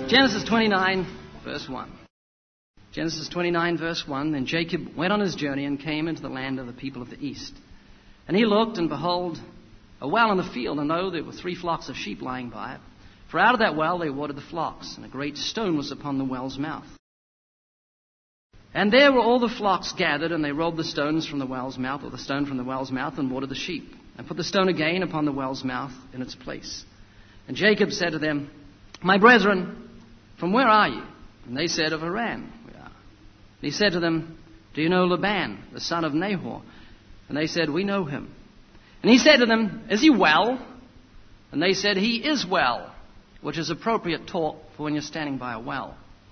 Genesis 29, verse 1. Genesis 29, verse 1. Then Jacob went on his journey and came into the land of the people of the east. And he looked, and behold, a well in the field, and lo, there were 3 flocks of sheep lying by it. For out of that well they watered the flocks, and a great stone was upon the well's mouth. And there were all the flocks gathered, and they rolled the stones from the well's mouth, or the stone from the well's mouth, and watered the sheep, and put the stone again upon the well's mouth in its place. And Jacob said to them, My brethren, from where are you? And they said, Of Haran we are. And he said to them, Do you know Laban, the son of Nahor? And they said, We know him. And he said to them, Is he well? And they said, He is well, which is appropriate talk for when you're standing by a well.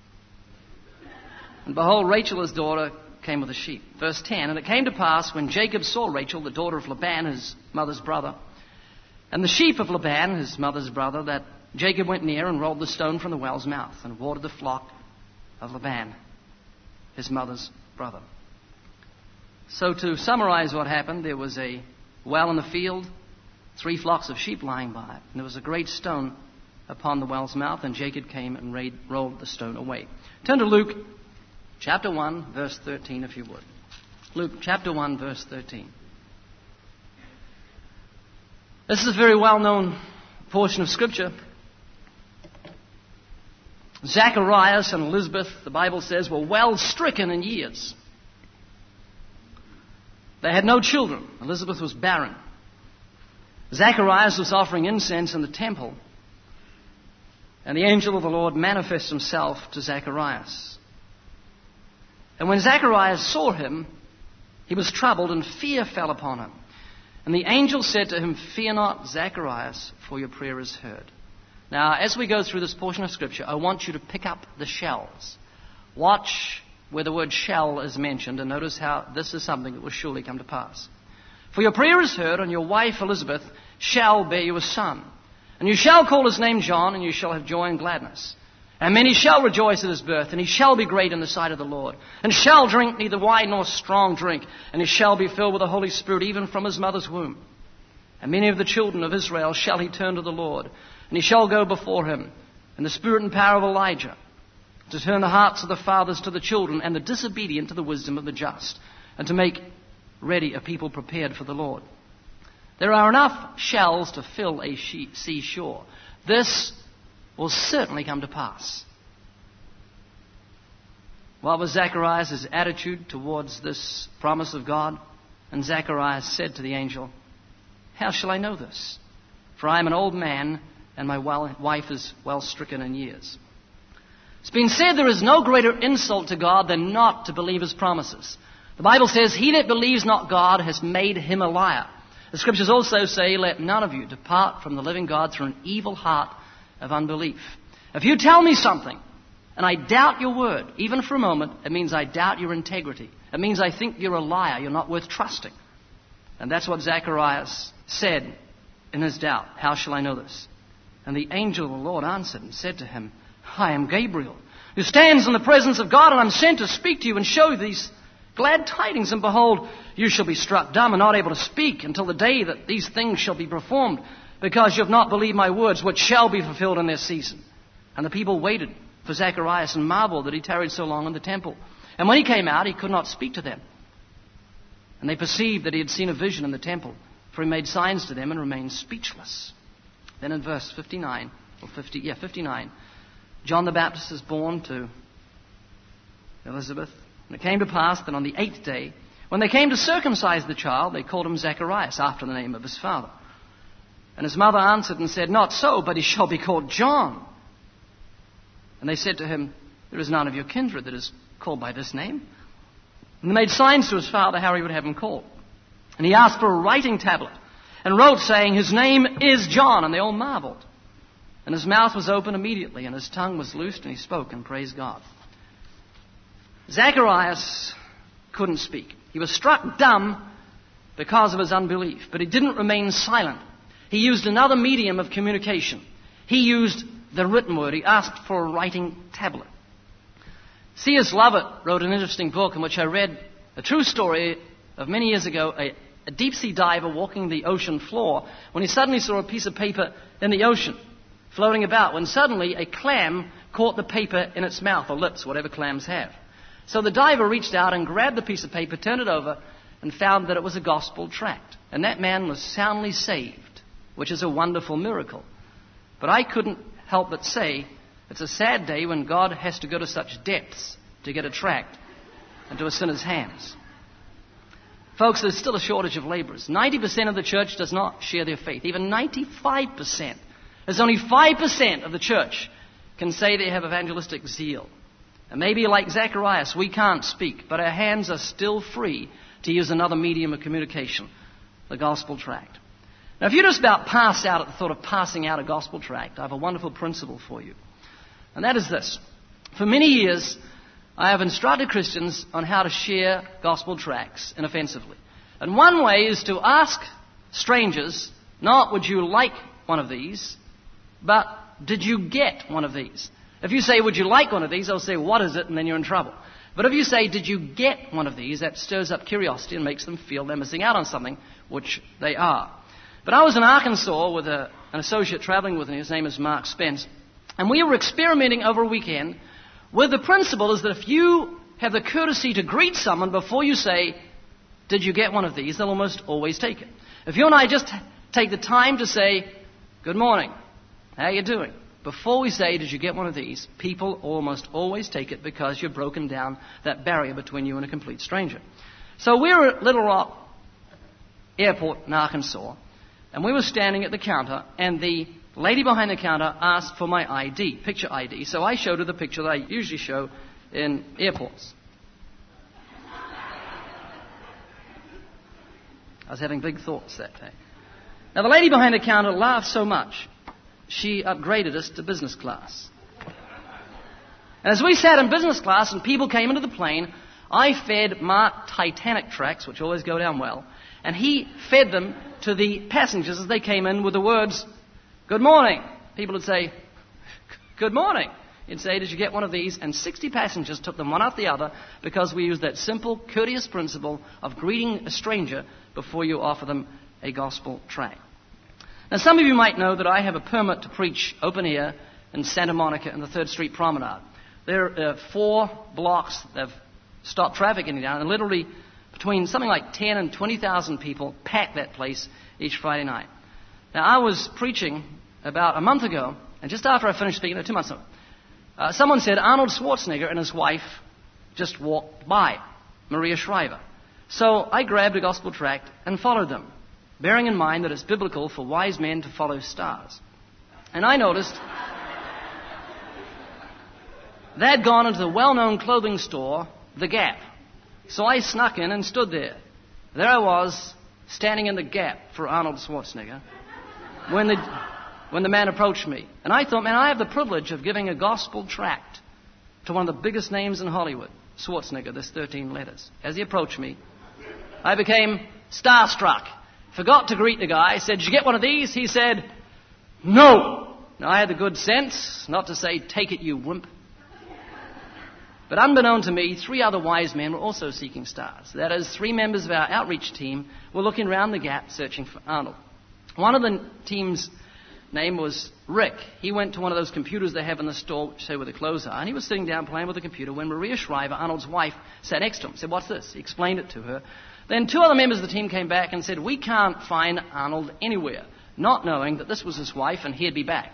And behold, Rachel, his daughter, came with the sheep. Verse 10, And it came to pass, when Jacob saw Rachel, the daughter of Laban, his mother's brother, and the sheep of Laban, his mother's brother, that Jacob went near and rolled the stone from the well's mouth and watered the flock of Laban, his mother's brother. So to summarize what happened, there was a well in the field, 3 flocks of sheep lying by it, and there was a great stone upon the well's mouth, and Jacob came and rolled the stone away. Turn to Luke chapter 1, verse 13, if you would. Luke chapter 1, verse 13. This is a very well-known portion of Scripture. Zacharias and Elizabeth, the Bible says, were well stricken in years. They had no children. Elizabeth was barren. Zacharias was offering incense in the temple, and the angel of the Lord manifests himself to Zacharias. And when Zacharias saw him, he was troubled, and fear fell upon him. And the angel said to him, Fear not, Zacharias, for your prayer is heard. Now, as we go through this portion of Scripture, I want you to pick up the shells. Watch where the word shall is mentioned, and notice how this is something that will surely come to pass. For your prayer is heard, and your wife Elizabeth shall bear you a son. And you shall call his name John, and you shall have joy and gladness. And many shall rejoice at his birth, and he shall be great in the sight of the Lord, and shall drink neither wine nor strong drink, and he shall be filled with the Holy Spirit even from his mother's womb. And many of the children of Israel shall he turn to the Lord, and he shall go before him in the spirit and power of Elijah, to turn the hearts of the fathers to the children, and the disobedient to the wisdom of the just, and to make ready a people prepared for the Lord. There are enough shells to fill a seashore. This will certainly come to pass. What was Zacharias' attitude towards this promise of God? And Zacharias said to the angel, How shall I know this? For I am an old man, and my wife is well stricken in years. It's been said there is no greater insult to God than not to believe his promises. The Bible says, He that believes not God has made him a liar. The Scriptures also say, Let none of you depart from the living God through an evil heart of unbelief. If you tell me something, and I doubt your word, even for a moment, it means I doubt your integrity. It means I think you're a liar, you're not worth trusting. And that's what Zacharias said in his doubt. How shall I know this? And the angel of the Lord answered and said to him, I am Gabriel, who stands in the presence of God, and I'm sent to speak to you and show you these glad tidings. And behold, you shall be struck dumb and not able to speak until the day that these things shall be performed, because you have not believed my words, which shall be fulfilled in their season. And the people waited for Zacharias and marveled that he tarried so long in the temple. And when he came out, he could not speak to them. And they perceived that he had seen a vision in the temple, for he made signs to them and remained speechless. Then in verse 59, John the Baptist is born to Elizabeth. And it came to pass that on the 8th day, when they came to circumcise the child, they called him Zacharias, after the name of his father. And his mother answered and said, Not so, but he shall be called John. And they said to him, There is none of your kindred that is called by this name. And they made signs to his father how he would have him called. And he asked for a writing tablet, and wrote, saying, His name is John. And they all marveled. And his mouth was open immediately, and his tongue was loosed, and he spoke and praised God. Zacharias couldn't speak. He was struck dumb because of his unbelief, but he didn't remain silent. He used another medium of communication. He used the written word. He asked for a writing tablet. C.S. Lovett wrote an interesting book in which I read a true story of many years ago, a deep-sea diver walking the ocean floor when he suddenly saw a piece of paper in the ocean floating about, when suddenly a clam caught the paper in its mouth or lips, whatever clams have. So the diver reached out and grabbed the piece of paper, turned it over, and found that it was a gospel tract. And that man was soundly saved, which is a wonderful miracle. But I couldn't help but say, it's a sad day when God has to go to such depths to get a tract into a sinner's hands. Folks, there's still a shortage of laborers. 90% of the church does not share their faith. Even 95%. There's only 5% of the church can say they have evangelistic zeal. And maybe like Zacharias, we can't speak, but our hands are still free to use another medium of communication, the gospel tract. Now, if you just about pass out at the thought of passing out a gospel tract, I have a wonderful principle for you. And that is this. For many years, I have instructed Christians on how to share gospel tracts inoffensively. And one way is to ask strangers, not would you like one of these, but did you get one of these? If you say, would you like one of these, they'll say, what is it? And then you're in trouble. But if you say, did you get one of these, that stirs up curiosity and makes them feel they're missing out on something, which they are. But I was in Arkansas with an associate traveling with me. His name is Mark Spence. And we were experimenting over a weekend with the principle is that if you have the courtesy to greet someone before you say, did you get one of these, they'll almost always take it. If you and I just take the time to say, good morning, how are you doing? Before we say, did you get one of these, people almost always take it because you've broken down that barrier between you and a complete stranger. So we were at Little Rock Airport in Arkansas, and we were standing at the counter, and the lady behind the counter asked for my ID, picture ID. So I showed her the picture that I usually show in airports. I was having big thoughts that day. Now, the lady behind the counter laughed so much, she upgraded us to business class. And as we sat in business class and people came into the plane, I fed Mark Titanic tracts, which always go down well, and he fed them to the passengers as they came in with the words, good morning. People would say, good morning. He'd say, did you get one of these? And 60 passengers took them one after the other because we used that simple, courteous principle of greeting a stranger before you offer them a gospel tract. Now, some of you might know that I have a permit to preach open air in Santa Monica in the 3rd Street Promenade. There are 4 blocks that have stopped traffic getting down, and literally between something like 10 and 20,000 people pack that place each Friday night. Now, I was preaching about a month ago, and just after I finished speaking, 2 months ago, someone said Arnold Schwarzenegger and his wife just walked by, Maria Shriver. So I grabbed a gospel tract and followed them, bearing in mind that it's biblical for wise men to follow stars. And I noticed they'd gone into the well-known clothing store, The Gap. So I snuck in and stood there. There I was, standing in the gap for Arnold Schwarzenegger, when the man approached me. And I thought, man, I have the privilege of giving a gospel tract to one of the biggest names in Hollywood, Schwarzenegger, this 13 letters. As he approached me, I became starstruck. Forgot to greet the guy. Said, did you get one of these? He said, no. Now, I had the good sense not to say, take it, you wimp. But unbeknown to me, 3 other wise men were also seeking stars. That is, 3 members of our outreach team were looking around the gap searching for Arnold. One of the team's name was Rick. He went to one of those computers they have in the store, which say where the clothes are, and he was sitting down playing with the computer when Maria Shriver, Arnold's wife, sat next to him. Said, what's this? He explained it to her. Then 2 other members of the team came back and said, we can't find Arnold anywhere, not knowing that this was his wife and he'd be back.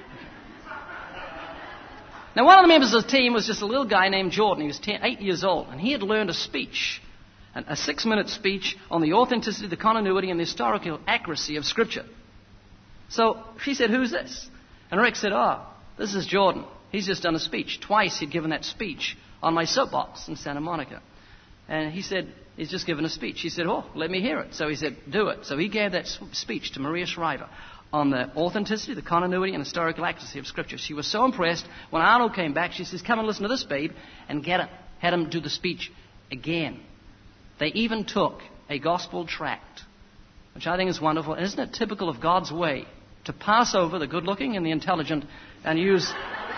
Now, one of the members of the team was just a little guy named Jordan. He was 8 years old, and he had learned a speech, a 6-minute speech on the authenticity, the continuity, and the historical accuracy of Scripture. So she said, who's this? And Rick said, this is Jordan. He's just done a speech. Twice he'd given that speech on my soapbox in Santa Monica. And he said, he's just given a speech. He said, let me hear it. So he said, do it. So he gave that speech to Maria Shriver on the authenticity, the continuity, and historical accuracy of Scripture. She was so impressed. When Arnold came back, she says, come and listen to this, babe, and had him do the speech again. They even took a gospel tract, which I think is wonderful. And isn't it typical of God's way to pass over the good-looking and the intelligent and use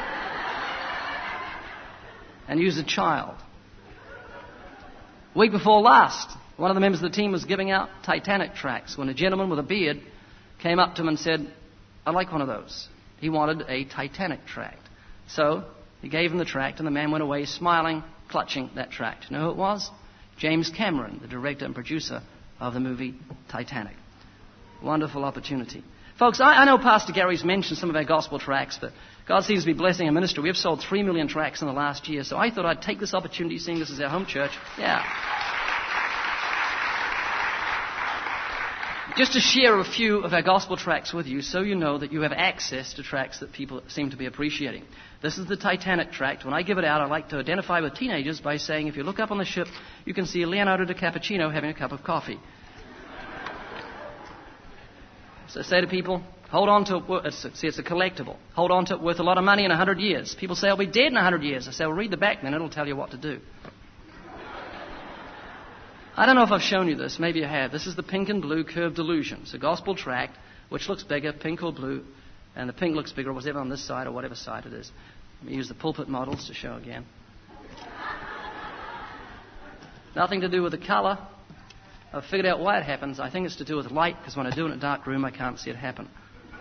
a child? Week before last, one of the members of the team was giving out Titanic tracts when a gentleman with a beard came up to him and said, I'd like one of those. He wanted a Titanic tract. So He gave him the tract, and the man went away smiling, clutching that tract. You know who it was? James Cameron, the director and producer of the movie Titanic. Wonderful opportunity. Folks, I know Pastor Gary's mentioned some of our gospel tracts, but God seems to be blessing our ministry. We have sold 3 million tracts in the last year, so I thought I'd take this opportunity, seeing this is our home church. Yeah. Just to share a few of our gospel tracts with you, so you know that you have access to tracts that people seem to be appreciating. This is the Titanic tract. When I give it out, I like to identify with teenagers by saying, if you look up on the ship, you can see Leonardo DiCappuccino having a cup of coffee. So I say to people, hold on to it. It's a collectible. Hold on to it, worth a lot of money in 100 years. People say, I'll be dead in 100 years. I say, well, read the back then. It'll tell you what to do. I don't know if I've shown you this. Maybe I have. This is the Pink and Blue Curved Illusion. It's a gospel tract, which looks bigger, pink or blue, and the pink looks bigger, whatever on this side or whatever side it is. Let me use the pulpit models to show again. Nothing to do with the color. I've figured out why it happens. I think it's to do with light, because when I do it in a dark room, I can't see it happen.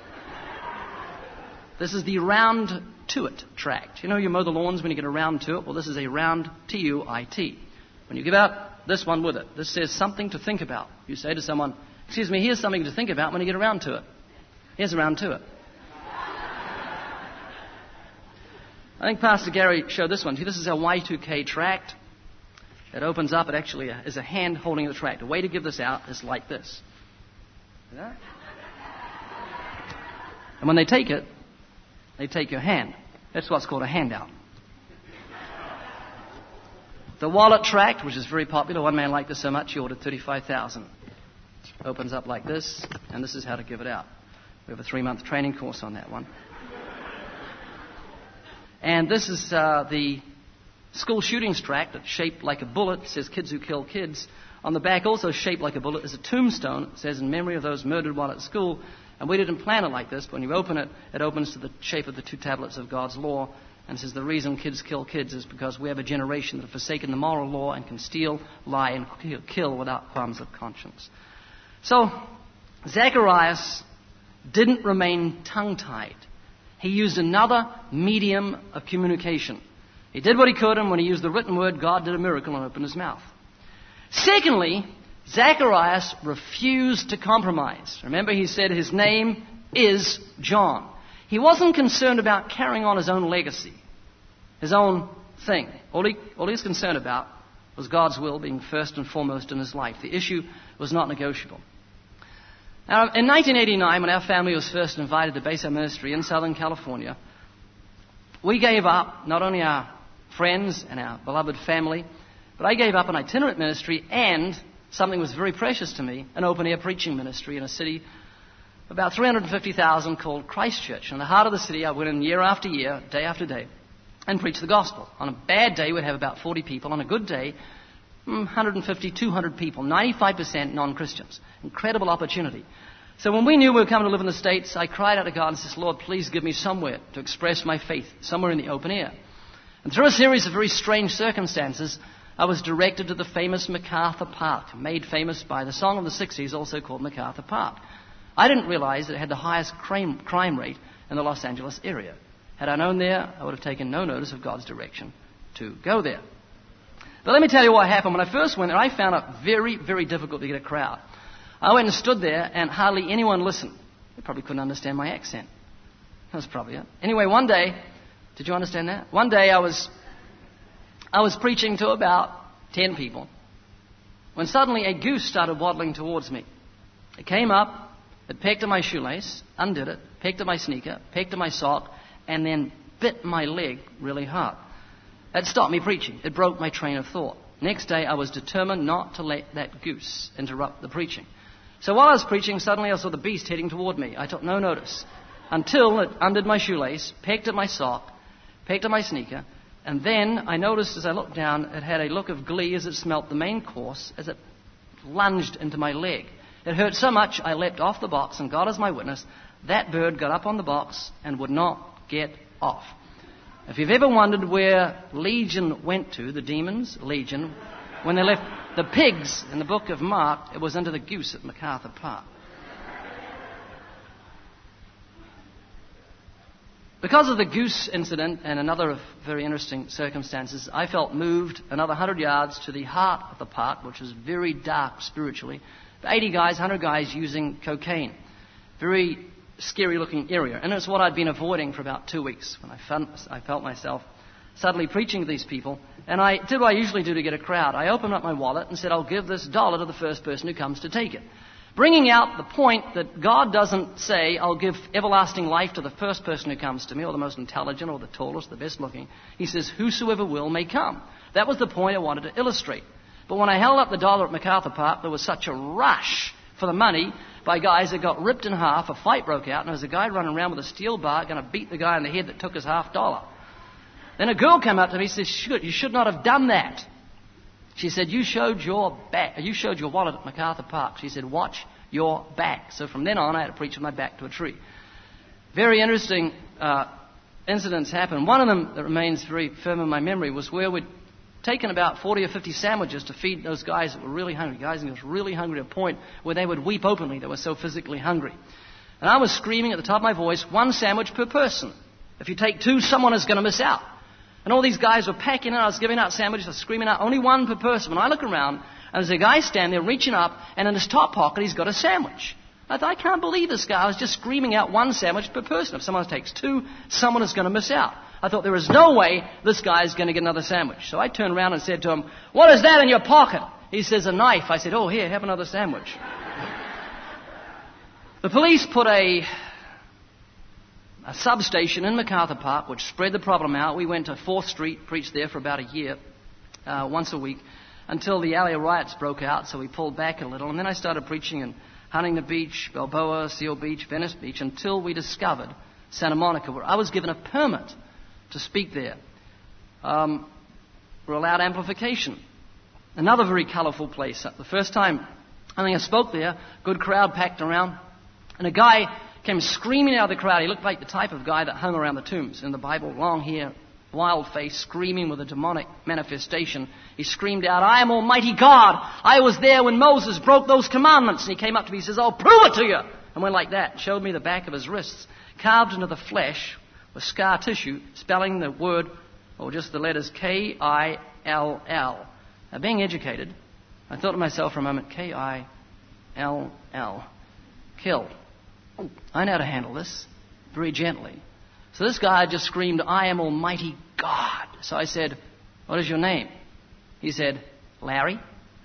This is the round to it tract. You know, you mow the lawns when you get a round to it. Well, this is a round T-U-I-T. When you give out this one with it, this says something to think about. You say to someone, excuse me, here's something to think about when you get around to it. Here's a round to it. I think Pastor Gary showed this one. See, this is our Y2K tract. It opens up. It actually is a hand holding the tract. A way to give this out is like this. Yeah? And when they take it, they take your hand. That's what's called a handout. The wallet tract, which is very popular. One man liked this so much, he ordered 35,000. Opens up like this, and this is how to give it out. We have a 3-month training course on that one. And this is the school shootings tract. It's shaped like a bullet. It says kids who kill kids. On the back, also shaped like a bullet, is a tombstone. It says in memory of those murdered while at school. And we didn't plan it like this, but when you open it, it opens to the shape of the 2 tablets of God's law. And says the reason kids kill kids is because we have a generation that have forsaken the moral law and can steal, lie, and kill without qualms of conscience. So, Zacharias didn't remain tongue-tied. He used another medium of communication. He did what he could, and when he used the written word, God did a miracle and opened his mouth. Secondly, Zacharias refused to compromise. Remember, he said his name is John. He wasn't concerned about carrying on his own legacy, his own thing. All he was concerned about was God's will being first and foremost in his life. The issue was not negotiable. Now, in 1989, when our family was first invited to base our ministry in Southern California, we gave up not only our friends and our beloved family, but I gave up an itinerant ministry and something was very precious to me, an open-air preaching ministry in a city about 350,000 called Christchurch. In the heart of the city, I went in year after year, day after day, and preached the gospel. On a bad day, we'd have about 40 people. On a good day, 150, 200 people, 95% non-Christians. Incredible opportunity. So when we knew we were coming to live in the States, I cried out to God and said, Lord, please give me somewhere to express my faith, somewhere in the open air. And through a series of very strange circumstances, I was directed to the famous MacArthur Park, made famous by the song of the 60s, also called MacArthur Park. I didn't realize that it had the highest crime rate in the Los Angeles area. Had I known there, I would have taken no notice of God's direction to go there. But let me tell you what happened. When I first went there, I found it very, very difficult to get a crowd. I went and stood there, and hardly anyone listened. They probably couldn't understand my accent. That was probably it. Anyway, one day, did you understand that? One day I was preaching to about 10 people when suddenly a goose started waddling towards me. It came up. It pecked at my shoelace, undid it, pecked at my sneaker, pecked at my sock, and then bit my leg really hard. It stopped me preaching. It broke my train of thought. Next day, I was determined not to let that goose interrupt the preaching. So while I was preaching, suddenly I saw the beast heading toward me. I took no notice until it undid my shoelace, pecked at my sock, pecked at my sneaker, and then I noticed as I looked down, it had a look of glee as it smelt the main course as it lunged into my leg. It hurt so much, I leapt off the box, and God is my witness, that bird got up on the box and would not get off. If you've ever wondered where Legion went to, the demons, Legion, when they left the pigs in the book of Mark, it was into the goose at MacArthur Park. Because of the goose incident and another of very interesting circumstances, I felt moved another 100 yards to the heart of the park, which was very dark spiritually. 80 guys, 100 guys using cocaine. Very scary-looking area. And it's what I'd been avoiding for about 2 weeks when I felt myself suddenly preaching to these people. And I did what I usually do to get a crowd. I opened up my wallet and said, I'll give this $1 to the first person who comes to take it. Bringing out the point that God doesn't say, I'll give everlasting life to the first person who comes to me, or the most intelligent, or the tallest, the best looking. He says, whosoever will may come. That was the point I wanted to illustrate. But when I held up the $1 at MacArthur Park, there was such a rush for the money by guys that got ripped in half. A fight broke out, and there was a guy running around with a steel bar going to beat the guy in the head that took his $50. Then a girl came up to me and said, you should not have done that. She said, you showed your wallet at MacArthur Park. She said, watch your back. So from then on, I had to preach with my back to a tree. Very interesting incidents happened. One of them that remains very firm in my memory was where we'd taken about 40 or 50 sandwiches to feed those guys that were really hungry. Guys who were really hungry to a point where they would weep openly. They were so physically hungry. And I was screaming at the top of my voice, 1 sandwich per person. If you take 2, someone is going to miss out. And all these guys were packing in. I was giving out sandwiches. I was screaming out, only 1 per person. When I look around, and there's a guy standing there reaching up, and in his top pocket, he's got a sandwich. I thought, I can't believe this guy. I was just screaming out 1 sandwich per person. If someone takes 2, someone is going to miss out. I thought, there is no way this guy is going to get another sandwich. So I turned around and said to him, what is that in your pocket? He says, a knife. I said, oh, here, have another sandwich. The police put a substation in MacArthur Park, which spread the problem out. We went to 4th Street, preached there for about a year, once a week, until the LA riots broke out, so we pulled back a little. And then I started preaching in Huntington Beach, Balboa, Seal Beach, Venice Beach, until we discovered Santa Monica, where I was given a permit to speak there. We're allowed amplification. Another very colorful place. The first time I think I spoke there, good crowd packed around, and a guy came screaming out of the crowd. He looked like the type of guy that hung around the tombs in the Bible, long hair, wild face, screaming with a demonic manifestation. He screamed out, I am Almighty God. I was there when Moses broke those commandments. And he came up to me, he says, I'll prove it to you. And went like that, showed me the back of his wrists, carved into the flesh with scar tissue, spelling the word, or just the letters Kill. Now, being educated, I thought to myself for a moment, Kill, kill. I know how to handle this very gently. So this guy just screamed, I am Almighty God. So I said, what is your name? He said, Larry.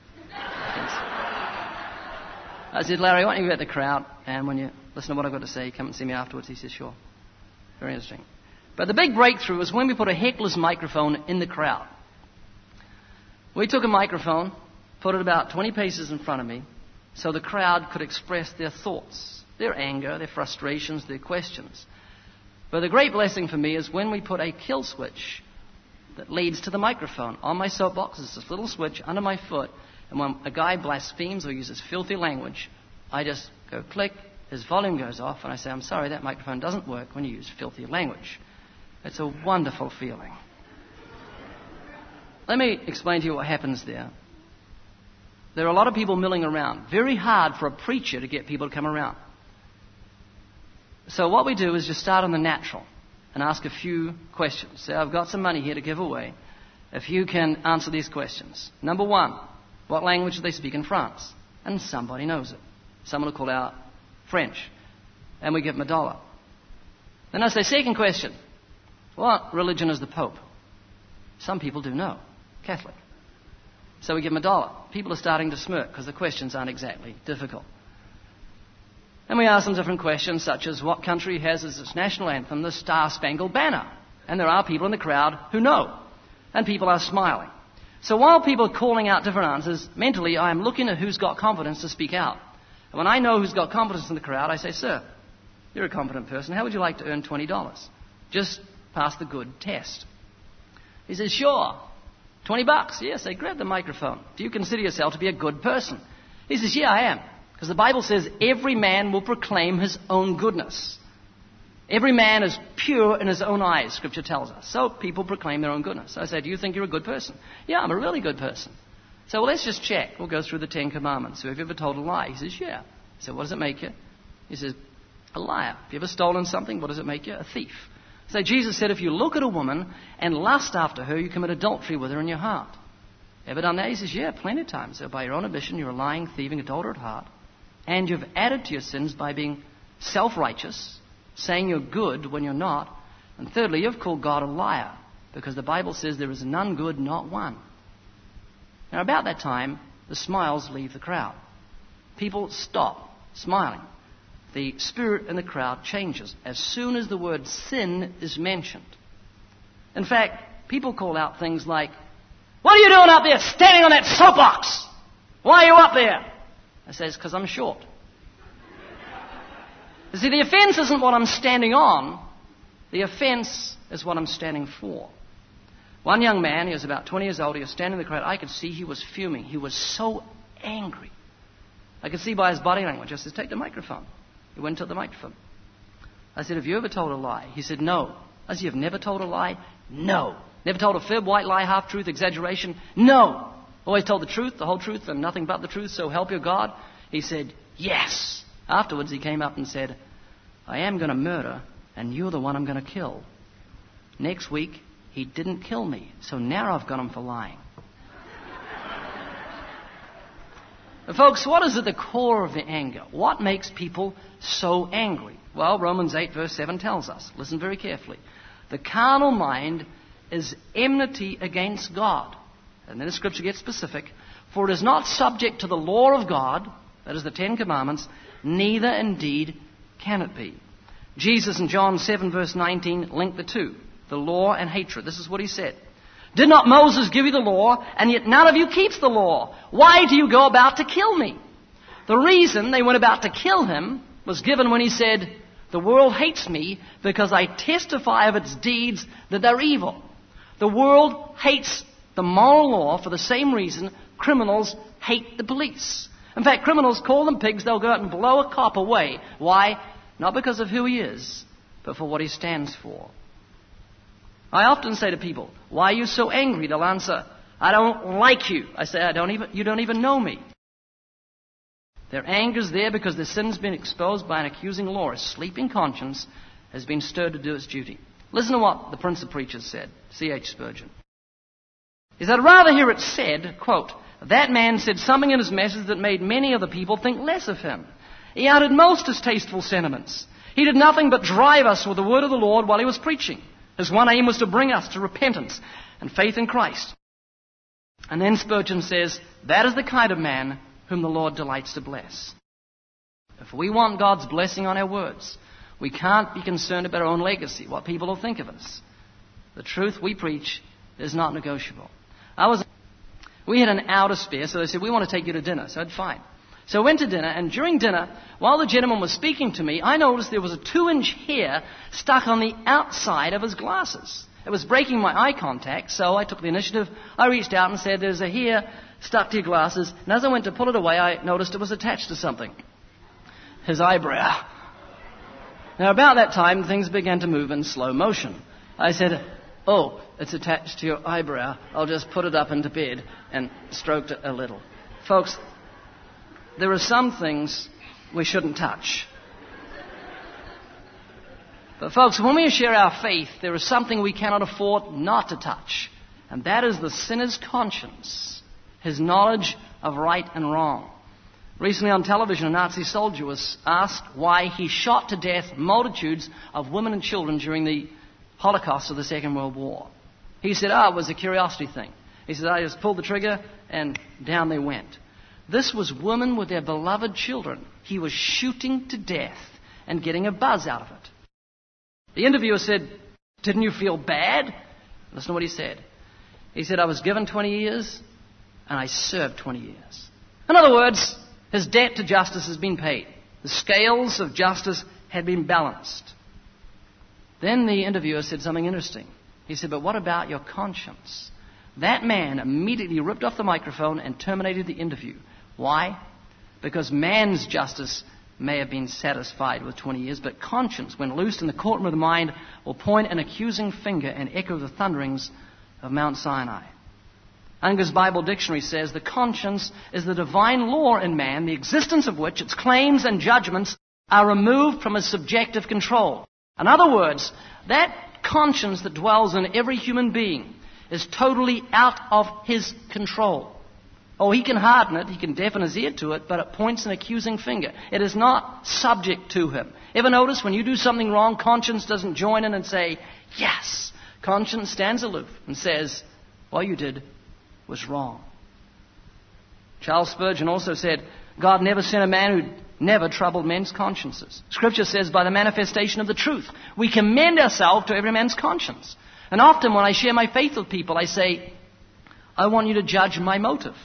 I said, Larry, why don't you get the crowd, and when you listen to what I've got to say, come and see me afterwards. He said, sure. Very interesting. But the big breakthrough was when we put a heckler's microphone in the crowd. We took a microphone, put it about 20 paces in front of me, so the crowd could express their thoughts, their anger, their frustrations, their questions. But the great blessing for me is when we put a kill switch that leads to the microphone. On my soapbox is this little switch under my foot, and when a guy blasphemes or uses filthy language, I just go click, his volume goes off, and I say, I'm sorry, that microphone doesn't work when you use filthy language. It's a wonderful feeling. Let me explain to you what happens there. There are a lot of people milling around. Very hard for a preacher to get people to come around. So what we do is just start on the natural and ask a few questions. Say, I've got some money here to give away. If you can answer these questions. Number 1, what language do they speak in France? And somebody knows it. Someone will call out French. And we give them $1. Then I say, second question, what religion is the Pope? Some people do know. Catholic. So we give them $1. People are starting to smirk because the questions aren't exactly difficult. And we ask them different questions, such as what country has as its national anthem the Star-Spangled Banner? And there are people in the crowd who know. And people are smiling. So while people are calling out different answers, mentally I am looking at who's got confidence to speak out. And when I know who's got confidence in the crowd, I say, sir, you're a competent person. How would you like to earn $20? Just pass the good test. He says, sure. $20? Yes, they grab the microphone. Do you consider yourself to be a good person? He says, yeah, I am. Because the Bible says every man will proclaim his own goodness. Every man is pure in his own eyes, Scripture tells us. So people proclaim their own goodness. I say, do you think you're a good person? Yeah, I'm a really good person. So well, let's just check. We'll go through the 10 Commandments. So have you ever told a lie? He says, yeah. I said, what does it make you? He says, a liar. Have you ever stolen something? What does it make you? A thief. So Jesus said, if you look at a woman and lust after her, you commit adultery with her in your heart. Ever done that? He says, yeah, plenty of times. So by your own admission, you're a lying, thieving, adulterer at heart. And you've added to your sins by being self-righteous, saying you're good when you're not. And thirdly, you've called God a liar, because the Bible says there is none good, not one. Now, about that time, the smiles leave the crowd. People stop smiling. The spirit in the crowd changes as soon as the word sin is mentioned. In fact, people call out things like, what are you doing up there standing on that soapbox? Why are you up there? I says, because I'm short. You see, the offense isn't what I'm standing on. The offense is what I'm standing for. One young man, he was about 20 years old, he was standing in the crowd. I could see he was fuming. He was so angry. I could see by his body language. I said, take the microphone. He went and took the microphone. I said, have you ever told a lie? He said, no. I said, you've never told a lie? No. Never told a fib, white lie, half-truth, exaggeration? No. Always told the truth, the whole truth, and nothing but the truth, so help you God? He said, yes. Afterwards, he came up and said, I am going to murder, and you're the one I'm going to kill. Next week, he didn't kill me, so now I've got him for lying. But folks, what is at the core of the anger? What makes people so angry? Well, Romans 8 verse 7 tells us. Listen very carefully. The carnal mind is enmity against God. And then the scripture gets specific. For it is not subject to the law of God, that is the Ten Commandments, neither indeed can it be. Jesus in John 7 verse 19 linked the two, the law and hatred. This is what he said. Did not Moses give you the law, and yet none of you keeps the law? Why do you go about to kill me? The reason they went about to kill him was given when he said, the world hates me because I testify of its deeds that they're evil. The world hates the moral law for the same reason criminals hate the police. In fact, criminals call them pigs. They'll go out and blow a cop away. Why? Not because of who he is, but for what he stands for. I often say to people, why are you so angry? They'll answer, I don't like you. I say, you don't even know me. Their anger's there because their sin's been exposed by an accusing law. A sleeping conscience has been stirred to do its duty. Listen to what the Prince of Preachers said, C.H. Spurgeon. He said, I'd rather hear it said, quote, that man said something in his message that made many of the people think less of him. He uttered most distasteful sentiments. He did nothing but drive us with the word of the Lord while he was preaching. His one aim was to bring us to repentance and faith in Christ. And then Spurgeon says, that is the kind of man whom the Lord delights to bless. If we want God's blessing on our words, we can't be concerned about our own legacy, what people will think of us. The truth we preach is not negotiable. We had an hour to spare, so they said, we want to take you to dinner. So I said, fine. So I went to dinner, and during dinner, while the gentleman was speaking to me, I noticed there was a 2-inch hair stuck on the outside of his glasses. It was breaking my eye contact, so I took the initiative. I reached out and said, there's a hair stuck to your glasses. And as I went to pull it away, I noticed it was attached to something. His eyebrow. Now, about that time, things began to move in slow motion. I said, oh, it's attached to your eyebrow. I'll just put it up into bed, and stroked it a little. Folks, there are some things we shouldn't touch. But folks, when we share our faith, there is something we cannot afford not to touch. And that is the sinner's conscience, his knowledge of right and wrong. Recently on television, a Nazi soldier was asked why he shot to death multitudes of women and children during the Holocaust of the Second World War. He said, it was a curiosity thing. He said, I just pulled the trigger and down they went. This was women with their beloved children. He was shooting to death and getting a buzz out of it. The interviewer said, didn't you feel bad? Listen to what he said. He said, I was given 20 years and I served 20 years. In other words, his debt to justice has been paid. The scales of justice had been balanced. Then the interviewer said something interesting. He said, but what about your conscience? That man immediately ripped off the microphone and terminated the interview. Why? Because man's justice may have been satisfied with 20 years, but conscience, when loosed in the courtroom of the mind, will point an accusing finger and echo the thunderings of Mount Sinai. Unger's Bible Dictionary says the conscience is the divine law in man, the existence of which, its claims and judgments, are removed from his subjective control. In other words, that conscience that dwells in every human being is totally out of his control. Oh, he can harden it, he can deafen his ear to it, but it points an accusing finger. It is not subject to him. Ever notice when you do something wrong, conscience doesn't join in and say, yes. Conscience stands aloof and says, what you did was wrong. Charles Spurgeon also said, God never sent a man who never troubled men's consciences. Scripture says, by the manifestation of the truth, we commend ourselves to every man's conscience. And often when I share my faith with people, I say, I want you to judge my motive.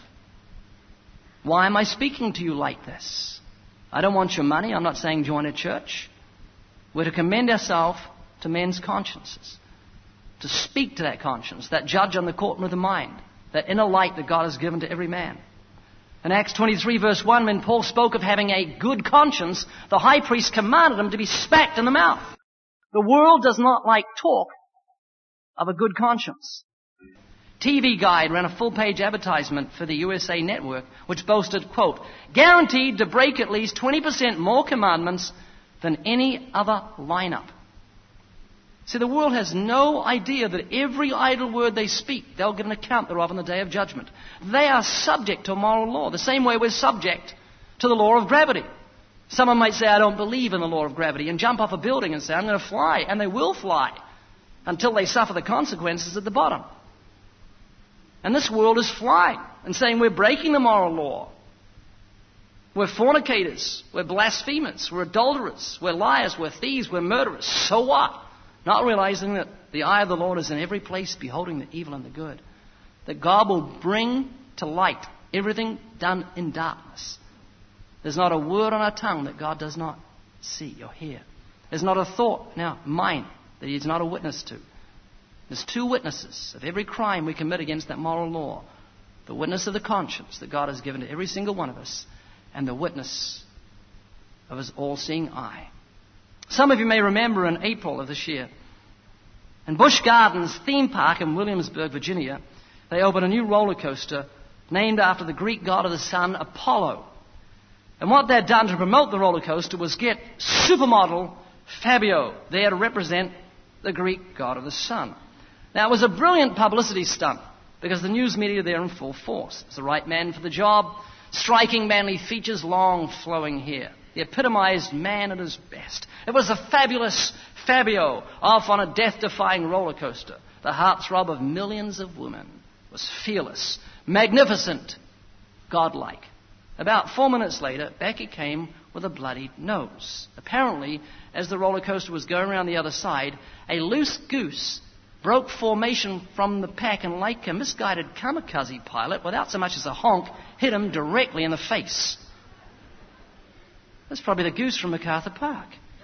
Why am I speaking to you like this? I don't want your money. I'm not saying join a church. We're to commend ourselves to men's consciences. To speak to that conscience, that judge on the courtroom of the mind, that inner light that God has given to every man. In Acts 23 verse 1, when Paul spoke of having a good conscience, the high priest commanded him to be smacked in the mouth. The world does not like talk of a good conscience. TV Guide ran a full-page advertisement for the USA Network, which boasted, quote, guaranteed to break at least 20% more commandments than any other lineup. See, the world has no idea that every idle word they speak, they'll give an account thereof on the day of judgment. They are subject to moral law, the same way we're subject to the law of gravity. Someone might say, I don't believe in the law of gravity, and jump off a building and say, I'm going to fly, and they will fly until they suffer the consequences at the bottom. And this world is flying and saying we're breaking the moral law. We're fornicators, we're blasphemers, we're adulterers, we're liars, we're thieves, we're murderers. So what? Not realizing that the eye of the Lord is in every place, beholding the evil and the good. That God will bring to light everything done in darkness. There's not a word on our tongue that God does not see or hear. There's not a thought, now mine, that He is not a witness to. There's two witnesses of every crime we commit against that moral law. The witness of the conscience that God has given to every single one of us, and the witness of His all-seeing eye. Some of you may remember in April of this year, in Busch Gardens theme park in Williamsburg, Virginia, they opened a new roller coaster named after the Greek god of the sun, Apollo. And what they'd done to promote the roller coaster was get supermodel Fabio there to represent the Greek god of the sun. Now, it was a brilliant publicity stunt because the news media there in full force. It's the right man for the job, striking manly features, long flowing hair. The epitomized man at his best. It was a fabulous Fabio off on a death-defying roller coaster. The heartthrob of millions of women was fearless, magnificent, godlike. About 4 minutes later, back he came with a bloodied nose. Apparently, as the roller coaster was going around the other side, a loose goose broke formation from the pack and, like a misguided kamikaze pilot, without so much as a honk, hit him directly in the face. That's probably the goose from MacArthur Park.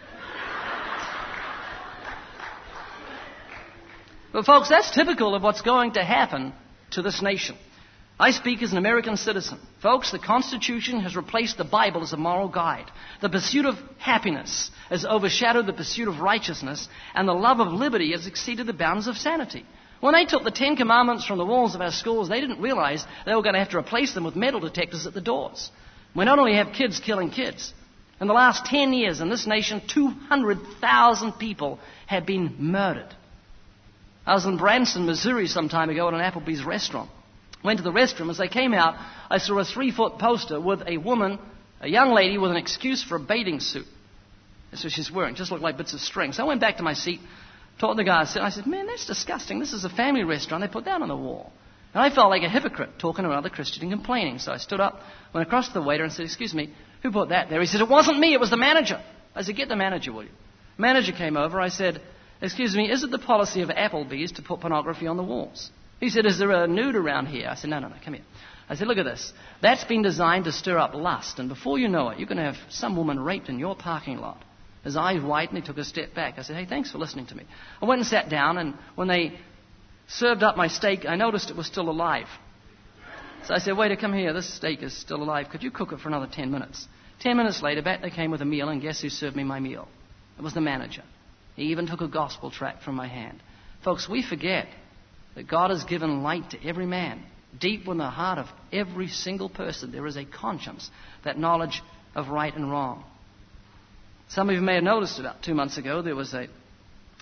But folks, that's typical of what's going to happen to this nation. I speak as an American citizen. Folks, the Constitution has replaced the Bible as a moral guide. The pursuit of happiness has overshadowed the pursuit of righteousness, and the love of liberty has exceeded the bounds of sanity. When they took the 10 Commandments from the walls of our schools, they didn't realize they were going to have to replace them with metal detectors at the doors. We not only have kids killing kids. In the last 10 years in this nation, 200,000 people have been murdered. I was in Branson, Missouri some time ago at an Applebee's restaurant. Went to the restroom. As I came out, I saw a 3-foot poster with a woman, a young lady, with an excuse for a bathing suit. That's what she's wearing. Just looked like bits of string. So I went back to my seat, talked to the guy. I said, man, that's disgusting. This is a family restaurant. They put that on the wall. And I felt like a hypocrite talking to another Christian and complaining. So I stood up, went across to the waiter and said, excuse me, who put that there? He said, it wasn't me. It was the manager. I said, get the manager, will you? The manager came over. I said, excuse me, is it the policy of Applebee's to put pornography on the walls? He said, is there a nude around here? I said, no, come here. I said, look at this. That's been designed to stir up lust. And before you know it, you're going to have some woman raped in your parking lot. His eyes widened. He took a step back. I said, hey, thanks for listening to me. I went and sat down. And when they served up my steak, I noticed it was still alive. So I said, waiter, come here. This steak is still alive. Could you cook it for another 10 minutes? 10 minutes later, back they came with a meal. And guess who served me my meal? It was the manager. He even took a gospel tract from my hand. Folks, we forget that God has given light to every man. Deep in the heart of every single person, there is a conscience, that knowledge of right and wrong. Some of you may have noticed about 2 months ago, there was a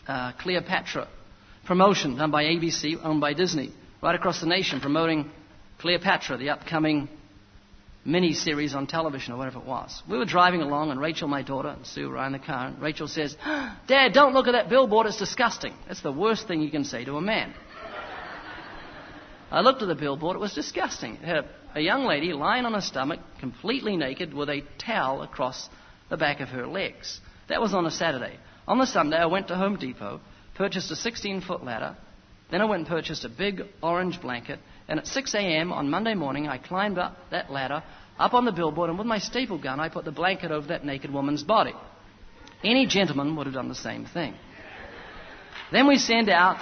Cleopatra promotion done by ABC, owned by Disney, right across the nation, promoting Cleopatra, the upcoming mini-series on television or whatever it was. We were driving along, and Rachel, my daughter, and Sue were in the car, and Rachel says, "Dad, don't look at that billboard, it's disgusting." That's the worst thing you can say to a man. I looked at the billboard, it was disgusting. It had a young lady lying on her stomach, completely naked, with a towel across the back of her legs. That was on a Saturday. On the Sunday, I went to Home Depot, purchased a 16-foot ladder, then I went and purchased a big orange blanket, and at 6 a.m. on Monday morning, I climbed up that ladder, up on the billboard, and with my staple gun, I put the blanket over that naked woman's body. Any gentleman would have done the same thing. Then we send out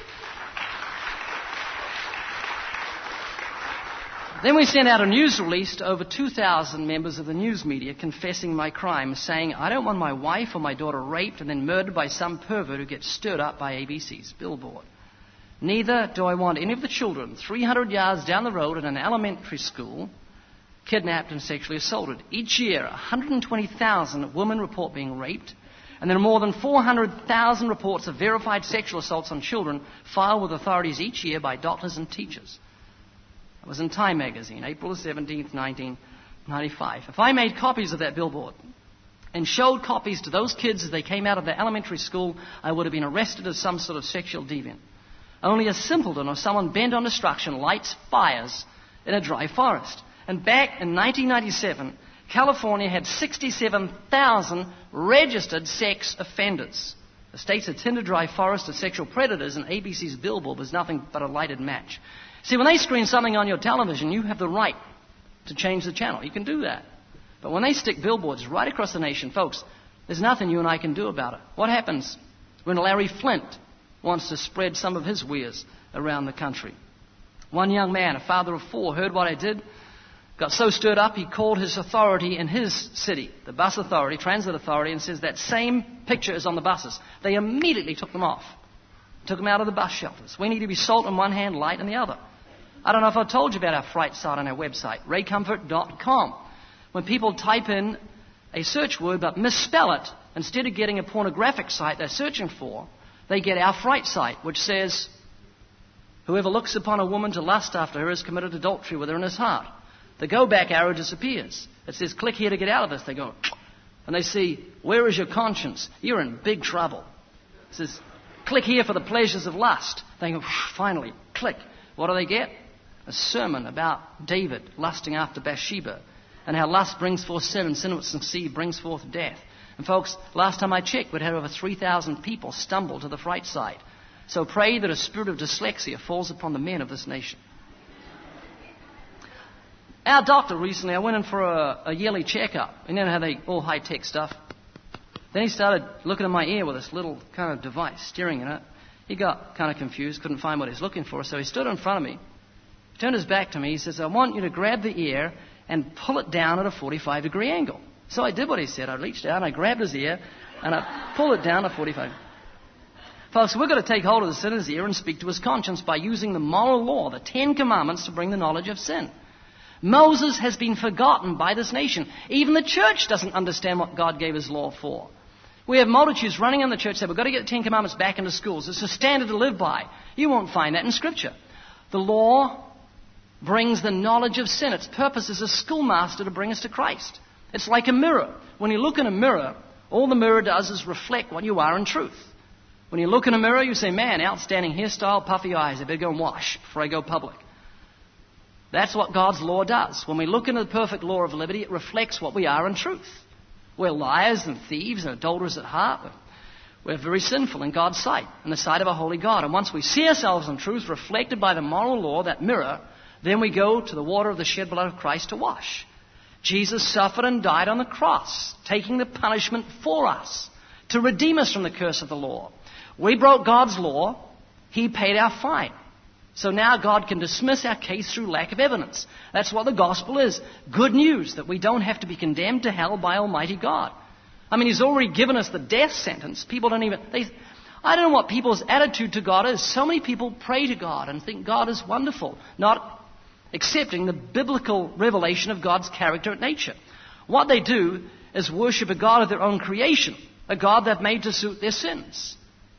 a news release to over 2,000 members of the news media confessing my crime, saying, "I don't want my wife or my daughter raped and then murdered by some pervert who gets stirred up by ABC's billboard. Neither do I want any of the children 300 yards down the road in an elementary school kidnapped and sexually assaulted. Each year, 120,000 women report being raped, and there are more than 400,000 reports of verified sexual assaults on children filed with authorities each year by doctors and teachers." It was in Time magazine, April 17th, 1995. If I made copies of that billboard and showed copies to those kids as they came out of their elementary school, I would have been arrested as some sort of sexual deviant. Only a simpleton or someone bent on destruction lights fires in a dry forest. And back in 1997, California had 67,000 registered sex offenders. The state's attended dry forest of sexual predators, and ABC's billboard was nothing but a lighted match. See, when they screen something on your television, you have the right to change the channel. You can do that. But when they stick billboards right across the nation, folks, there's nothing you and I can do about it. What happens when Larry Flint wants to spread some of his wares around the country? One young man, a father of 4, heard what I did, got so stirred up he called his authority in his city, the bus authority, transit authority, and says that same picture is on the buses. They immediately took them off, took them out of the bus shelters. We need to be salt in one hand, light in the other. I don't know if I told you about our fright site on our website, raycomfort.com. When people type in a search word but misspell it, instead of getting a pornographic site they're searching for, they get our fright site, which says, "Whoever looks upon a woman to lust after her has committed adultery with her in his heart." The go-back arrow disappears. It says, "Click here to get out of this." They go, and they see, "Where is your conscience? You're in big trouble." It says, "Click here for the pleasures of lust." They go, finally, click. What do they get? A sermon about David lusting after Bathsheba and how lust brings forth sin and sin with seed brings forth death. And folks, last time I checked, we'd had over 3,000 people stumble to the fright site. So pray that a spirit of dyslexia falls upon the men of this nation. Our doctor recently, I went in for a yearly checkup. You know how they all high-tech stuff. Then he started looking in my ear with this little kind of device, steering in it. He got kind of confused, couldn't find what he was looking for, so he stood in front of me, turned his back to me. He says, "I want you to grab the ear and pull it down at a 45-degree angle." So I did what he said. I reached out, I grabbed his ear, and I pulled it down at 45. Folks, we've got to take hold of the sinner's ear and speak to his conscience by using the moral law, the 10 Commandments, to bring the knowledge of sin. Moses has been forgotten by this nation. Even the church doesn't understand what God gave his law for. We have multitudes running in the church saying, "We've got to get the 10 Commandments back into schools. It's a standard to live by." You won't find that in Scripture. The law brings the knowledge of sin. Its purpose is a schoolmaster to bring us to Christ. It's like a mirror. When you look in a mirror, all the mirror does is reflect what you are in truth. When you look in a mirror, you say, "Man, outstanding hairstyle, puffy eyes. I better go and wash before I go public." That's what God's law does. When we look into the perfect law of liberty, it reflects what we are in truth. We're liars and thieves and adulterers at heart. We're very sinful in God's sight, in the sight of a holy God. And once we see ourselves in truth, reflected by the moral law, that mirror, then we go to the water of the shed blood of Christ to wash. Jesus suffered and died on the cross, taking the punishment for us, to redeem us from the curse of the law. We broke God's law. He paid our fine. So now God can dismiss our case through lack of evidence. That's what the gospel is. Good news that we don't have to be condemned to hell by Almighty God. I mean, He's already given us the death sentence. People don't even... I don't know what people's attitude to God is. So many people pray to God and think God is wonderful, not accepting the biblical revelation of God's character and nature. What they do is worship a God of their own creation, a God they've made to suit their sins.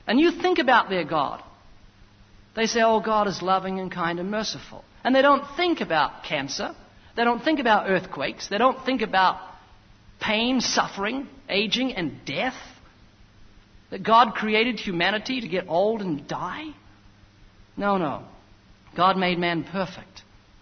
And you think about their God. They say, oh, God is loving and kind and merciful. And they don't think about cancer. They don't think about earthquakes. They don't think about pain, suffering, aging, and death. That God created humanity to get old and die. No. God made man perfect.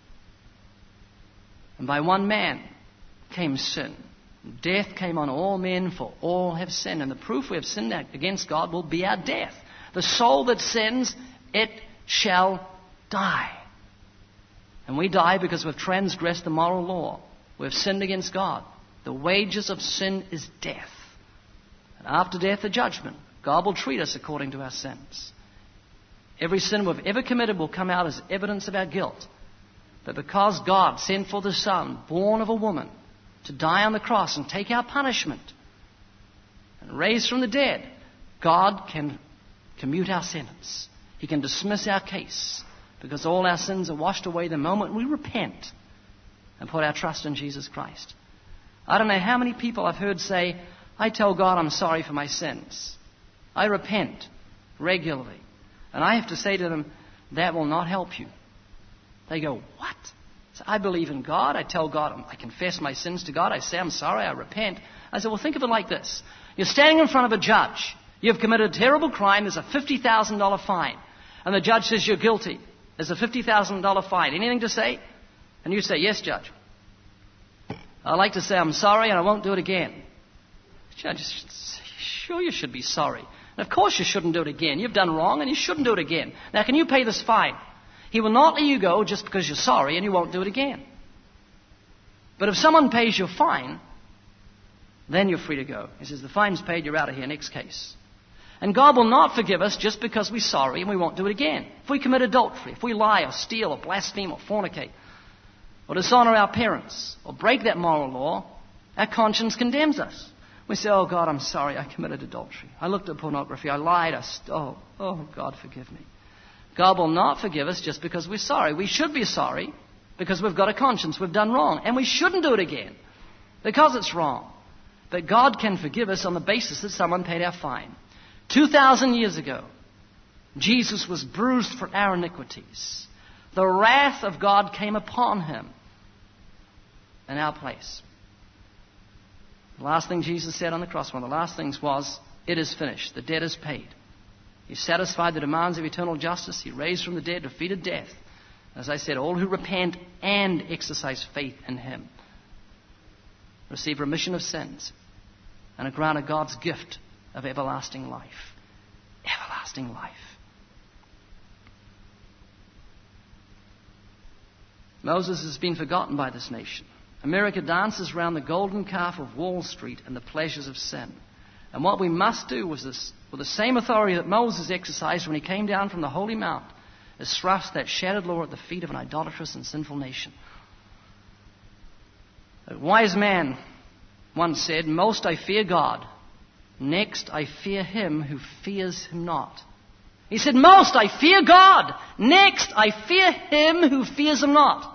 And by one man came sin. Death came on all men, for all have sinned. And the proof we have sinned against God will be our death. The soul that sins, it shall die. And we die because we've transgressed the moral law. We've sinned against God. The wages of sin is death. And after death, the judgment. God will treat us according to our sins. Every sin we've ever committed will come out as evidence of our guilt. But because God sent forth His Son, born of a woman, to die on the cross and take our punishment and raise from the dead, God can commute our sentence. He can dismiss our case because all our sins are washed away the moment we repent and put our trust in Jesus Christ. I don't know how many people I've heard say, I tell God I'm sorry for my sins. I repent regularly. And I have to say to them, that will not help you. They go, what? So I believe in God. I tell God, I confess my sins to God. I say I'm sorry. I repent. I say, well, think of it like this. You're standing in front of a judge. You've committed a terrible crime. There's a $50,000 fine. And the judge says you're guilty. There's a $50,000 fine. Anything to say? And you say, yes, Judge. I'd like to say I'm sorry and I won't do it again. Judge, sure you should be sorry. And of course you shouldn't do it again. You've done wrong and you shouldn't do it again. Now, can you pay this fine? He will not let you go just because you're sorry and you won't do it again. But if someone pays your fine, then you're free to go. He says, the fine's paid, you're out of here, next case. And God will not forgive us just because we're sorry and we won't do it again. If we commit adultery, if we lie or steal or blaspheme or fornicate or dishonor our parents or break that moral law, our conscience condemns us. We say, oh, God, I'm sorry, I committed adultery. I looked at pornography, I lied, oh, God, forgive me. God will not forgive us just because we're sorry. We should be sorry because we've got a conscience, we've done wrong, and we shouldn't do it again because it's wrong. But God can forgive us on the basis that someone paid our fine. 2,000 years ago, Jesus was bruised for our iniquities. The wrath of God came upon Him in our place. The last thing Jesus said on the cross, one of the last things was, it is finished. The debt is paid. He satisfied the demands of eternal justice. He raised from the dead, defeated death. As I said, all who repent and exercise faith in Him receive remission of sins and are granted God's gift of everlasting life. Everlasting life. Moses has been forgotten by this nation. America dances around the golden calf of Wall Street and the pleasures of sin. And what we must do was this, with the same authority that Moses exercised when he came down from the holy mount, is thrust that shattered law at the feet of an idolatrous and sinful nation. A wise man once said, most I fear God, next I fear him who fears Him not. He said, most I fear God, next I fear him who fears Him not.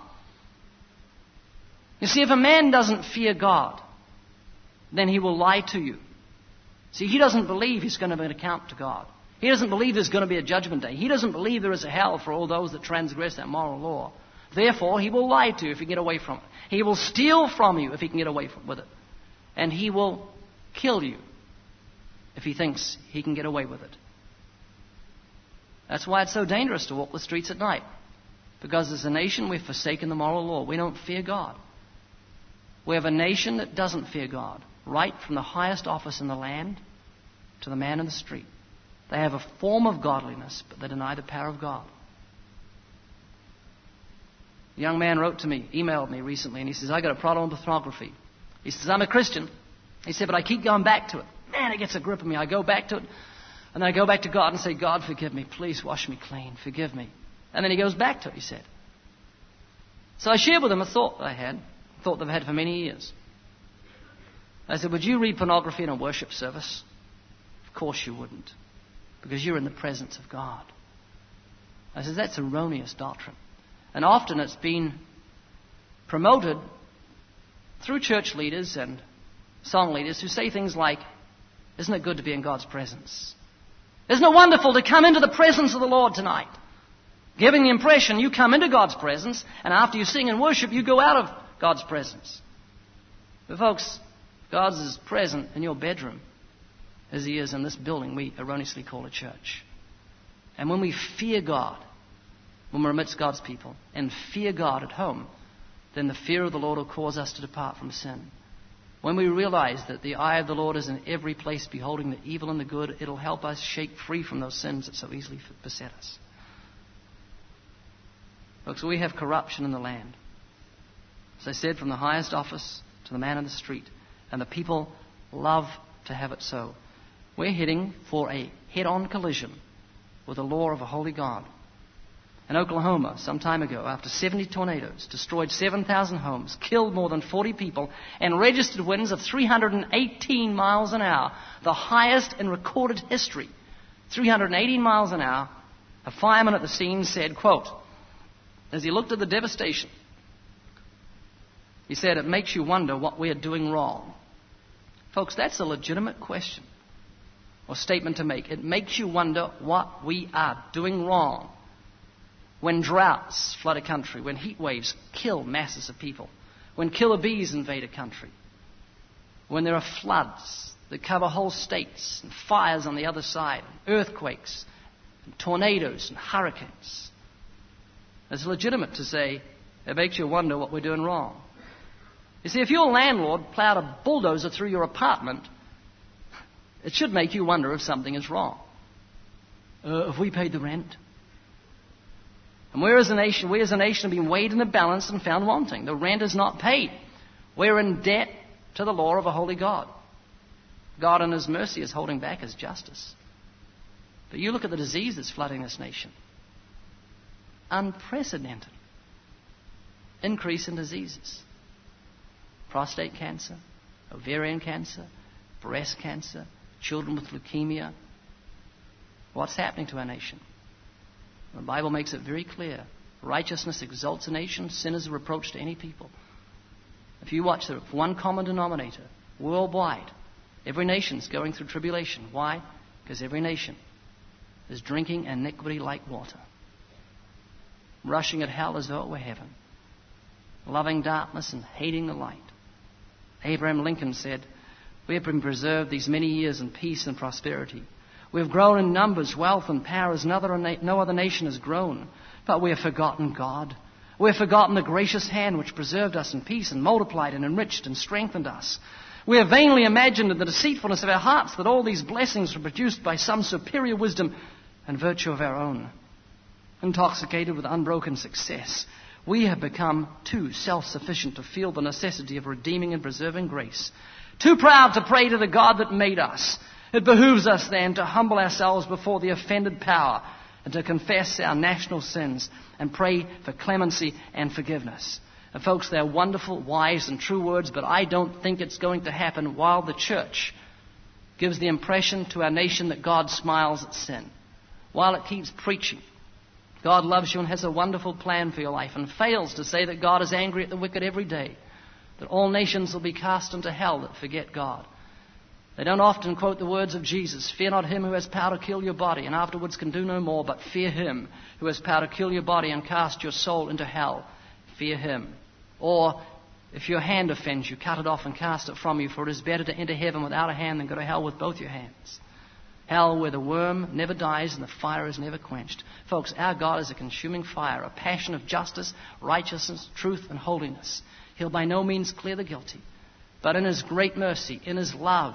You see, if a man doesn't fear God, then he will lie to you. See, he doesn't believe he's going to be an account to God. He doesn't believe there's going to be a judgment day. He doesn't believe there is a hell for all those that transgress that moral law. Therefore, he will lie to you if he can get away from it. He will steal from you if he can get away with it. And he will kill you if he thinks he can get away with it. That's why it's so dangerous to walk the streets at night. Because as a nation, we've forsaken the moral law. We don't fear God. We have a nation that doesn't fear God, right from the highest office in the land to the man in the street. They have a form of godliness, but they deny the power of God. A young man wrote to me, emailed me recently, and he says, I got a problem with pornography. He says, I'm a Christian. He said, but I keep going back to it. Man, it gets a grip of me. I go back to it, and then I go back to God and say, God, forgive me. Please wash me clean. Forgive me. And then he goes back to it, he said. So I shared with him a thought that I had. Thought they've had for many years. I said, would you read pornography in a worship service? Of course you wouldn't, because you're in the presence of God. I said, that's erroneous doctrine. And often it's been promoted through church leaders and song leaders who say things like, isn't it good to be in God's presence? Isn't it wonderful to come into the presence of the Lord tonight? Giving the impression you come into God's presence, and after you sing and worship, you go out of God's presence. But folks, God is present in your bedroom as He is in this building we erroneously call a church. And when we fear God, when we're amidst God's people, and fear God at home, then the fear of the Lord will cause us to depart from sin. When we realize that the eye of the Lord is in every place, beholding the evil and the good, it'll help us shake free from those sins that so easily beset us. Folks, we have corruption in the land. As I said, from the highest office to the man in the street. And the people love to have it so. We're heading for a head-on collision with the law of a holy God. In Oklahoma, some time ago, after 70 tornadoes, destroyed 7,000 homes, killed more than 40 people, and registered winds of 318 miles an hour, the highest in recorded history. 318 miles an hour. A fireman at the scene said, quote, as he looked at the devastation, he said, "It makes you wonder what we are doing wrong." Folks, that's a legitimate question or statement to make. It makes you wonder what we are doing wrong. When droughts flood a country, when heat waves kill masses of people, when killer bees invade a country, when there are floods that cover whole states, and fires on the other side, and earthquakes, and tornadoes, and hurricanes. It's legitimate to say, it makes you wonder what we're doing wrong. You see, if your landlord plowed a bulldozer through your apartment, it should make you wonder if something is wrong. Have we paid the rent? And we as a nation have been weighed in the balance and found wanting. The rent is not paid. We're in debt to the law of a holy God. God in His mercy is holding back His justice. But you look at the disease that's flooding this nation. Unprecedented increase in diseases. Prostate cancer, ovarian cancer, breast cancer, children with leukemia. What's happening to our nation? The Bible makes it very clear. Righteousness exalts a nation. Sin is a reproach to any people. If you watch the one common denominator worldwide, every nation's going through tribulation. Why? Because every nation is drinking iniquity like water. Rushing at hell as though it were heaven. Loving darkness and hating the light. Abraham Lincoln said, "We have been preserved these many years in peace and prosperity. We have grown in numbers, wealth, and power as no other nation has grown. But we have forgotten God. We have forgotten the gracious hand which preserved us in peace and multiplied and enriched and strengthened us. We have vainly imagined in the deceitfulness of our hearts that all these blessings were produced by some superior wisdom and virtue of our own. Intoxicated with unbroken success, we have become too self-sufficient to feel the necessity of redeeming and preserving grace. Too proud to pray to the God that made us. It behooves us then to humble ourselves before the offended power and to confess our national sins and pray for clemency and forgiveness." And folks, they're wonderful, wise, and true words, but I don't think it's going to happen while the church gives the impression to our nation that God smiles at sin. While it keeps preaching, God loves you and has a wonderful plan for your life, and fails to say that God is angry at the wicked every day, that all nations will be cast into hell that forget God. They don't often quote the words of Jesus, "Fear not him who has power to kill your body and afterwards can do no more, but fear him who has power to kill your body and cast your soul into hell. Fear him." Or, "If your hand offends you, cut it off and cast it from you, for it is better to enter heaven without a hand than go to hell with both your hands." Hell where the worm never dies and the fire is never quenched. Folks, our God is a consuming fire, a passion of justice, righteousness, truth, and holiness. He'll by no means clear the guilty, but in His great mercy, in His love,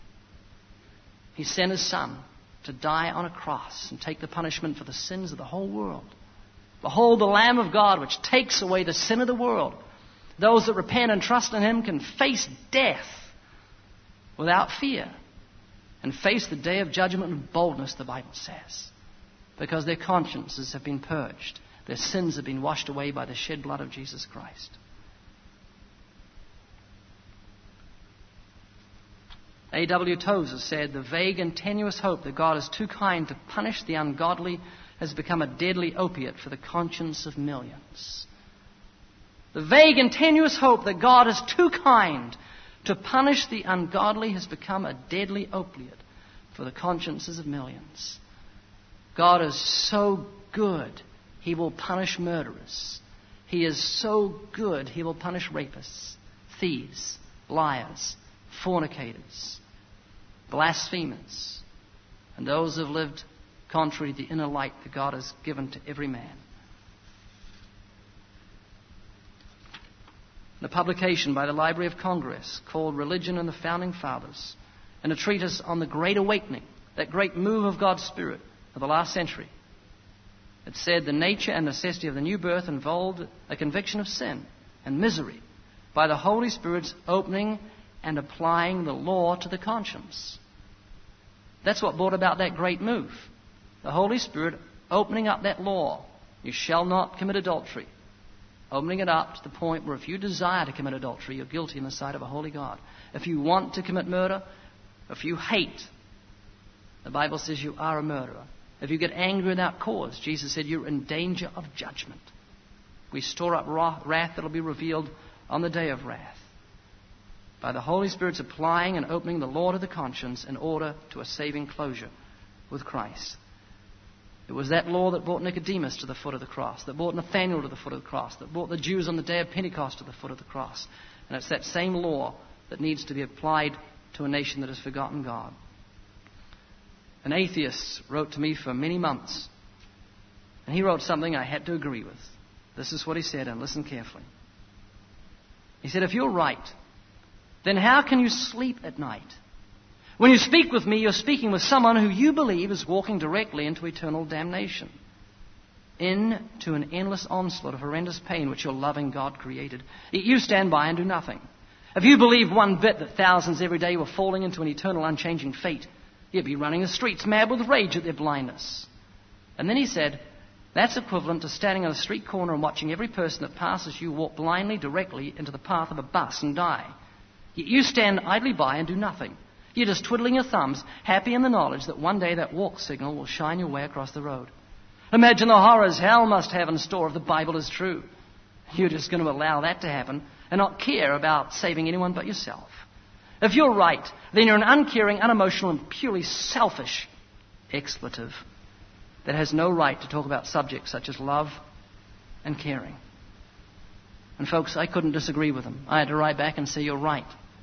He sent His Son to die on a cross and take the punishment for the sins of the whole world. Behold the Lamb of God, which takes away the sin of the world. Those that repent and trust in Him can face death without fear and face the day of judgment with boldness, the Bible says, because their consciences have been purged. Their sins have been washed away by the shed blood of Jesus Christ. A.W. Tozer said, "The vague and tenuous hope that God is too kind to punish the ungodly has become a deadly opiate for the conscience of millions." The vague and tenuous hope that God is too kind to punish the ungodly has become a deadly opiate for the consciences of millions. God is so good, He will punish murderers. He is so good, He will punish rapists, thieves, liars, fornicators, blasphemers, and those who have lived contrary to the inner light that God has given to every man. The publication by the Library of Congress called Religion and the Founding Fathers, and a treatise on the Great Awakening, that great move of God's Spirit of the last century. It said the nature and necessity of the new birth involved a conviction of sin and misery by the Holy Spirit's opening and applying the law to the conscience. That's what brought about that great move. The Holy Spirit opening up that law. You shall not commit adultery. Opening it up to the point where if you desire to commit adultery, you're guilty in the sight of a holy God. If you want to commit murder, if you hate, the Bible says you are a murderer. If you get angry without cause, Jesus said you're in danger of judgment. We store up wrath that will be revealed on the day of wrath. By the Holy Spirit's applying and opening the law to the conscience in order to a saving closure with Christ. It was that law that brought Nicodemus to the foot of the cross, that brought Nathanael to the foot of the cross, that brought the Jews on the day of Pentecost to the foot of the cross. And it's that same law that needs to be applied to a nation that has forgotten God. An atheist wrote to me for many months, and he wrote something I had to agree with. This is what he said, and listen carefully. He said, if you're right, then how can you sleep at night? When you speak with me, you're speaking with someone who you believe is walking directly into eternal damnation, into an endless onslaught of horrendous pain which your loving God created. Yet you stand by and do nothing. If you believed one bit that thousands every day were falling into an eternal unchanging fate, you'd be running the streets mad with rage at their blindness. And then he said, that's equivalent to standing on a street corner and watching every person that passes you walk blindly directly into the path of a bus and die. Yet you stand idly by and do nothing. You're just twiddling your thumbs, happy in the knowledge that one day that walk signal will shine your way across the road. Imagine the horrors hell must have in store if the Bible is true. You're just going to allow that to happen and not care about saving anyone but yourself. If you're right, then you're an uncaring, unemotional, and purely selfish expletive that has no right to talk about subjects such as love and caring. And folks, I couldn't disagree with him. I had to write back and say, you're right.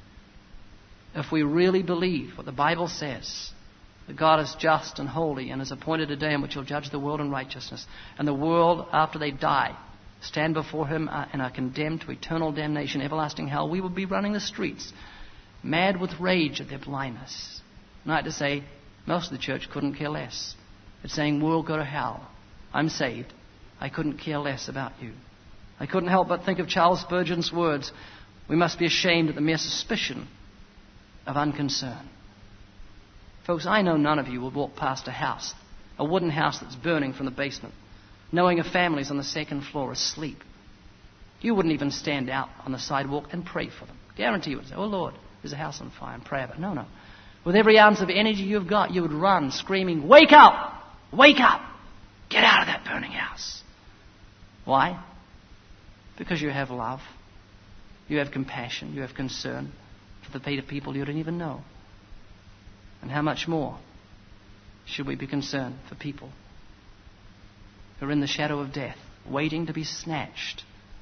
If we really believe what the Bible says, that God is just and holy and has appointed a day in which He'll judge the world in righteousness, and the world, after they die, stand before Him and are condemned to eternal damnation, everlasting hell, we will be running the streets, mad with rage at their blindness. And I had to say, most of the church couldn't care less. It's saying, world, go to hell. I'm saved. I couldn't care less about you. I couldn't help but think of Charles Spurgeon's words, we must be ashamed at the mere suspicion of unconcern. Folks, I know none of you would walk past a house, a wooden house that's burning from the basement, knowing a family's on the second floor asleep. You wouldn't even stand out on the sidewalk and pray for them. Guarantee you would say, oh Lord, there's a house on fire, and pray about it. No. With every ounce of energy you've got, you would run screaming, wake up! Wake up! Get out of that burning house. Why? Because you have love. You have compassion. You have concern for the fate of people you don't even know. And how much more should we be concerned for people who are in the shadow of death, waiting to be snatched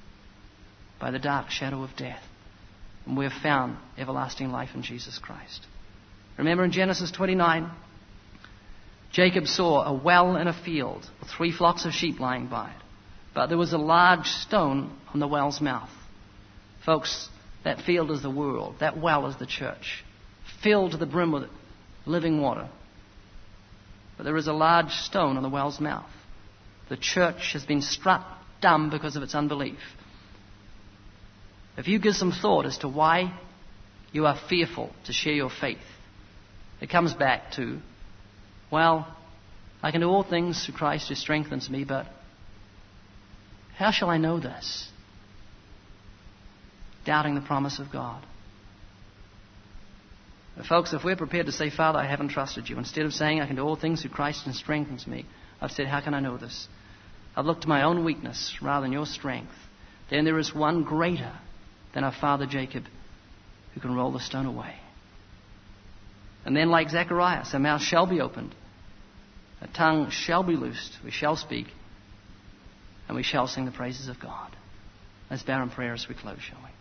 by the dark shadow of death, and we have found everlasting life in Jesus Christ. Remember in Genesis 29, Jacob saw a well in a field with 3 flocks of sheep lying by it, but there was a large stone on the well's mouth. Folks, that field is the world. That well is the church, filled to the brim with living water. But there is a large stone on the well's mouth. The church has been struck dumb because of its unbelief. If you give some thought as to why you are fearful to share your faith, it comes back to, well, I can do all things through Christ who strengthens me, but how shall I know this? Doubting the promise of God. But folks, if we're prepared to say, Father, I haven't trusted you, instead of saying I can do all things through Christ who strengthens me, I've said, how can I know this? I've looked to my own weakness rather than your strength. Then there is one greater than our father Jacob who can roll the stone away. And then, like Zacharias, our mouth shall be opened. Our tongue shall be loosed. We shall speak. And we shall sing the praises of God. Let's bow in prayer as we close, shall we?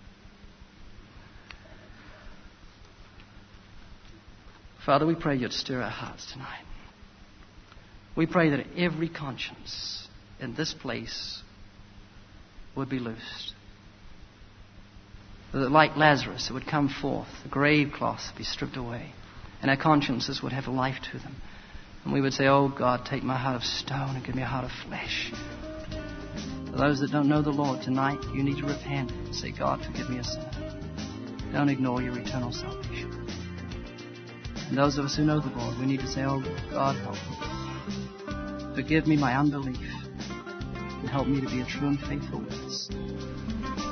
Father, we pray you'd stir our hearts tonight. We pray that every conscience in this place would be loosed. That like Lazarus, it would come forth, the grave cloths would be stripped away, and our consciences would have life to them. And we would say, oh God, take my heart of stone and give me a heart of flesh. For those that don't know the Lord tonight, you need to repent and say, God, forgive me a sinner. Don't ignore your eternal salvation. And those of us who know the Lord, we need to say, oh God, help me. Forgive me my unbelief and help me to be a true and faithful witness.